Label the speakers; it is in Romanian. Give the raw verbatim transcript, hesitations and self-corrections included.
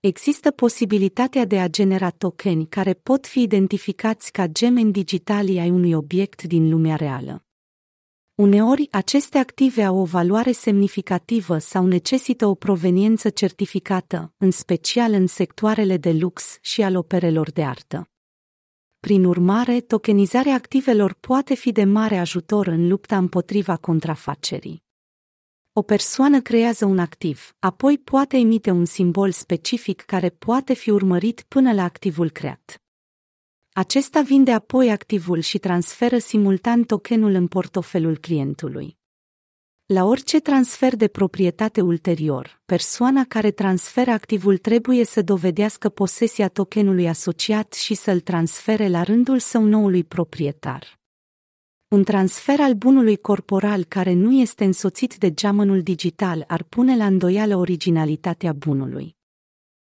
Speaker 1: Există posibilitatea de a genera tokeni care pot fi identificați ca gemeni digitali ai unui obiect din lumea reală. Uneori, aceste active au o valoare semnificativă sau necesită o proveniență certificată, în special în sectoarele de lux și al operelor de artă. Prin urmare, tokenizarea activelor poate fi de mare ajutor în lupta împotriva contrafacerii. O persoană creează un activ, apoi poate emite un simbol specific care poate fi urmărit până la activul creat. Acesta vinde apoi activul și transferă simultan tokenul în portofelul clientului. La orice transfer de proprietate ulterior, persoana care transferă activul trebuie să dovedească posesia tokenului asociat și să-l transfere la rândul său noului proprietar. Un transfer al bunului corporal care nu este însoțit de geamănul digital ar pune la îndoială originalitatea bunului.